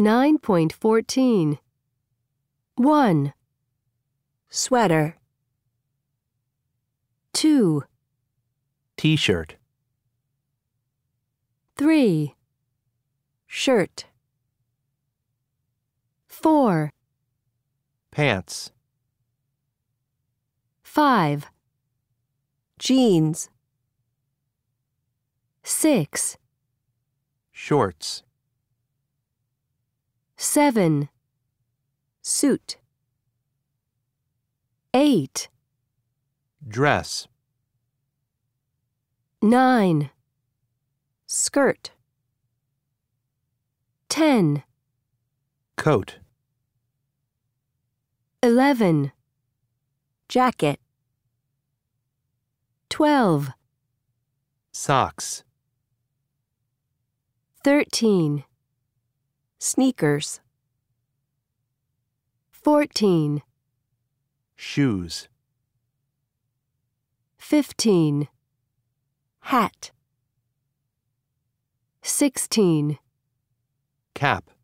9.14. 1, Sweater. 2, T-shirt. 3, Shirt. 4, Pants. 5, Jeans. 6, Shorts. 7, Suit. 8, Dress. 9, Skirt. 10, Coat. 11, Jacket. 12, Socks. 13, Sneakers. 14, Shoes. 15, Hat. 16, Cap.